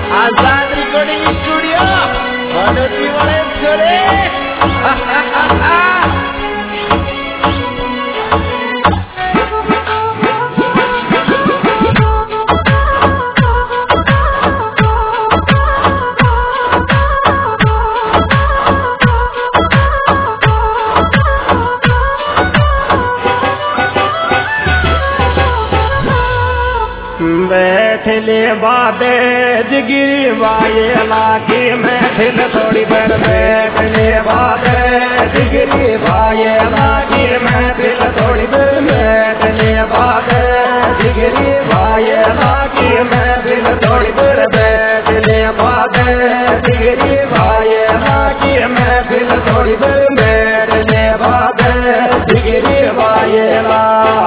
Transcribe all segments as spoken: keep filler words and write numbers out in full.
आजाद recording studio बड़ोती वाले छोरे बैठले बादे जिगिरी बाये लागी महफिल थोड़ी देर बैठले बादे जिगिरी बाये लागी महफिल थोड़ी देर बैठले बादे जिगिरी बाये लागी महफिल थोड़ी देर बैठले बादे जिगिरी बाये लागी महफिल थोड़ी देर बैठले बादे जिगिरी बाये ला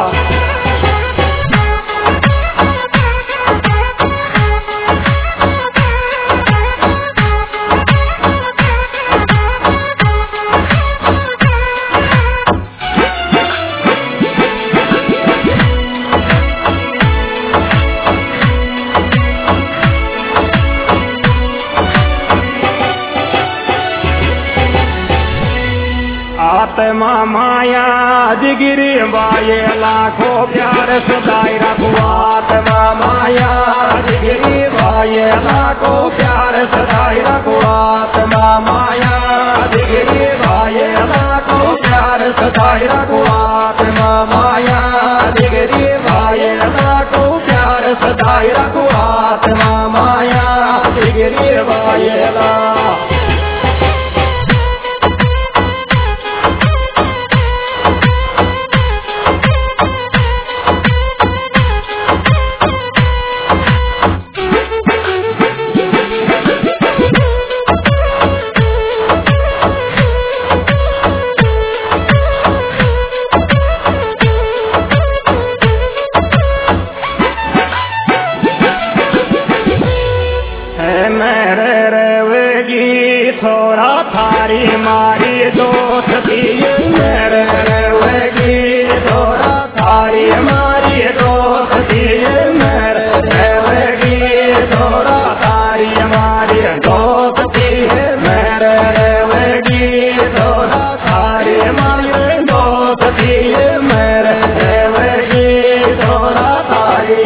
आत्मा माया जिगिरी बाये लाखों प्यार सदाई रखो आत्मा माया जिगिरी बाये लाखों प्यार सदाई रखो आत्मा माया जिगिरी बाये लाखों प्यार सदाई रखो आत्मा माया जिगिरी बाये लाखों प्यार सदाई रखो आत्मा माया जिगिरी बाये ला थोड़ा थारी मारी दोस्ती मेरे रेगी थोड़ा थारी मारी दोस्ती मेरे रेगी थोड़ा थारी मारी दोस्ती मेरे रेगी थोड़ा थारी मारी दोस्ती मेरे रेगी थोड़ा थारी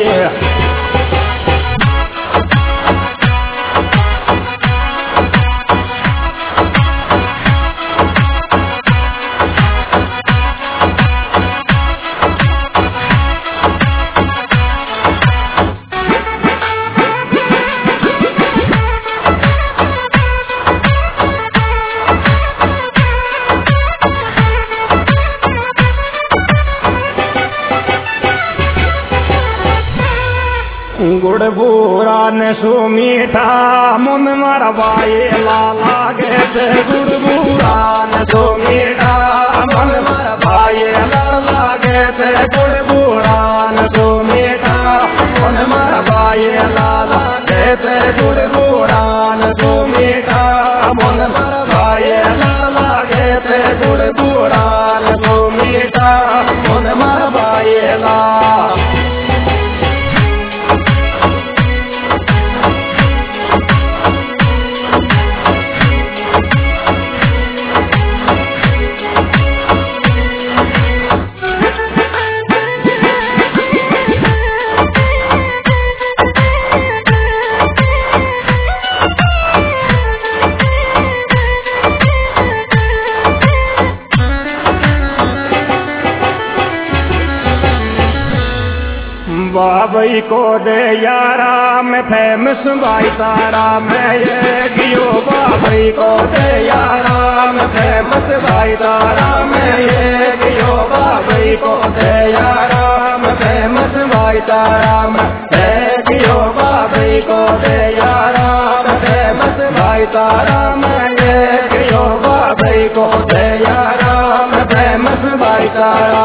गुड़ बूरा ने सो मीठा मुन मरवाए लाला गे गुड़ बूरा ने सो मीठा मन मरवाए लाला गे गुड़ बूरा ने सो मीठा मन मरवाए लाला गे गुड़ बूरा ने सो मीठा मन मरवाए लाला गे गुड़ बूरा ने सो मीठा मन मरवाए ला बाबई को दे यारा मैं फेमस भाई तारा मैं ये गियो बाबई को दे यारा मैं फेमस भाई तारा मैं ये गियो बाबई को दे यारा मैं फेमस भाई तारा मैं गियो बाबई को दे यारा मैं फेमस भाई तारा मैं ये गियो बाबई को दे यारा मैं फेमस भाई तारा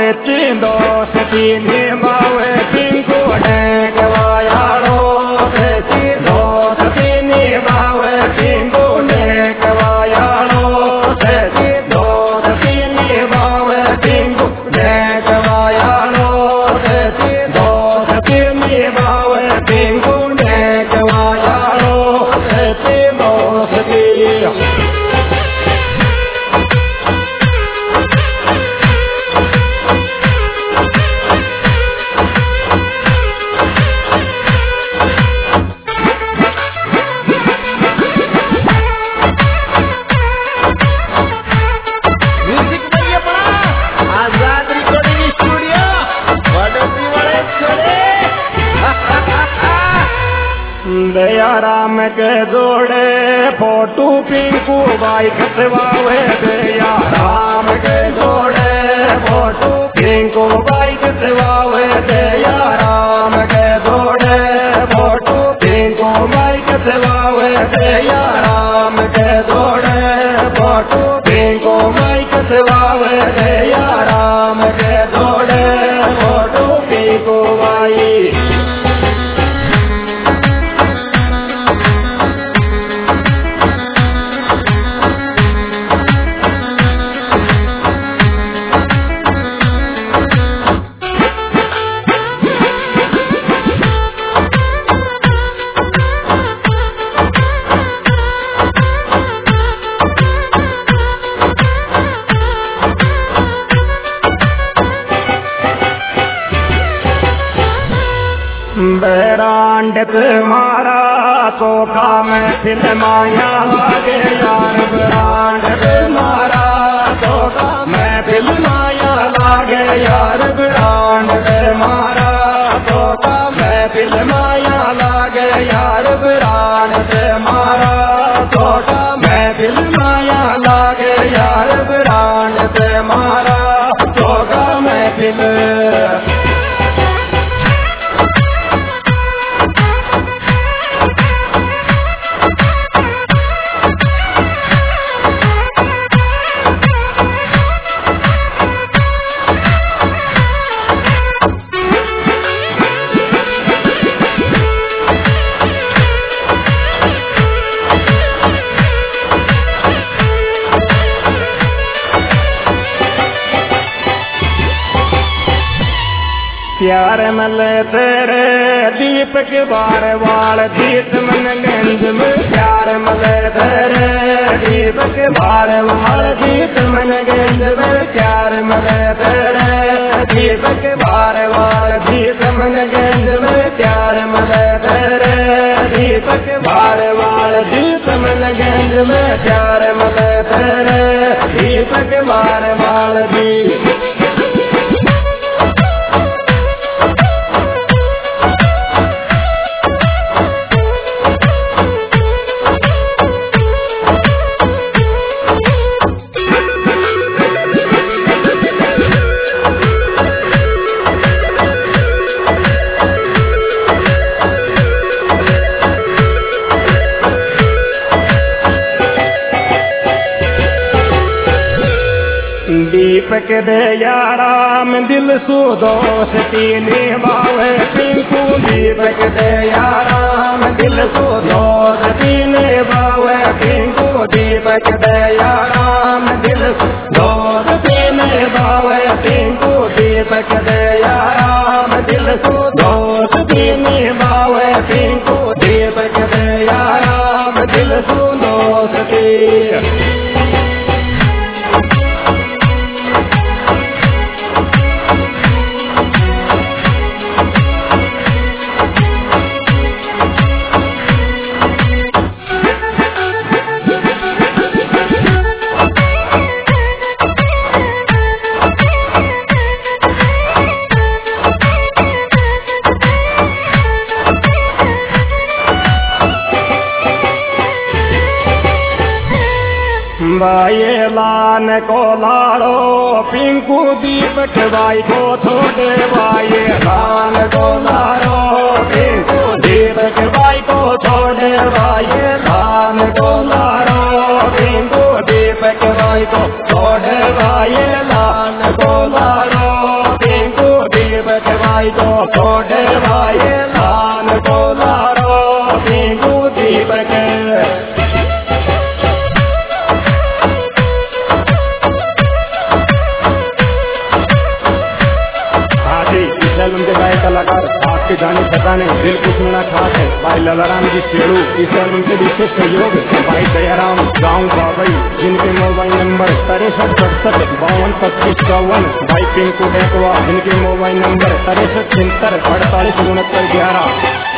चींदो सतीनी बावे पिंकू डेकवायालो चींदो सतीनी बावे पिंकू डेकवायालो चींदो सतीनी बावे पिंकू डेकवायालो चींदो सतीनी बावे पिंकू डेकवायालो चींदो सती दया राम के जोड़े फोटू पिंकू बाई खतवावे दया राम के जोड़े फोटू पिंकू बाई खतवावे दया राम के जोड़े फोटू पिंकू बाई खतवावे दया राम के जोड़े फोटू पिंकू बाई खतवावे दया राम के जोड़े फोटू पिंकू बाई बेरांड तुम्हारा चोखा में फिल्माया लागे यार बेरांड तुम्हारा चोखा में फिल्माया लागे यार बेरांड तुम्हारा चोखा में फिल्माया लागे यार बेरांड तुम्हारा चोखा में फिल्माया लागे यार बेरांड तुम्हारा चोखा में फिल्म प्यार मले तेरे दीपक बार वाल दीत मन गंज में प्यार मले तेरे दीपक बार वाल दीत मन गंज में प्यार मले तेरे दीपक बार वाल दीत मन गंज में प्यार मले तेरे दीपक बार वाल दीत मन गंज में प्यार मले तेरे दीपक बार वाल दी दीपक दे याराम दिल सु दोस्ती निभावे पिंकू दीपक दे याराम दिल सु दोस्ती निभावे पिंकू दीपक दे याराम दिल सु दोस्ती निभावे पिंकू दीपक दे याराम दिल सु दोस्ती निभावे पिंकू दीपक दे याराम दिल सु दोस्ती बाये लान को लाड़ो पिंकू दीपक बाई को छोटे बाये लान को लाड़ो पिंकू दीपक बाई को छोटे बाये लान को लाड़ो पिंकू दीपक बाई को छोटे बाये लान को लाड़ो छोड़े भाई लान को लारो बिंगू दीपक उनके गाय कलाकार आपके जाने सताने दिल को सुनना खास है भाई ललाराम जी शेड़ू। इस एल्बम के विशेष सहयोग भाई दयाराम गाँव बाबई जिनके मोबाइल नंबर तिरसठ सड़सठ बावन पच्चीस चौवन। भाई पिंकू डेकवा जिनके मोबाइल नंबर तिरसठ छिहत्तर अड़तालीस उनहत्तर ग्यारह।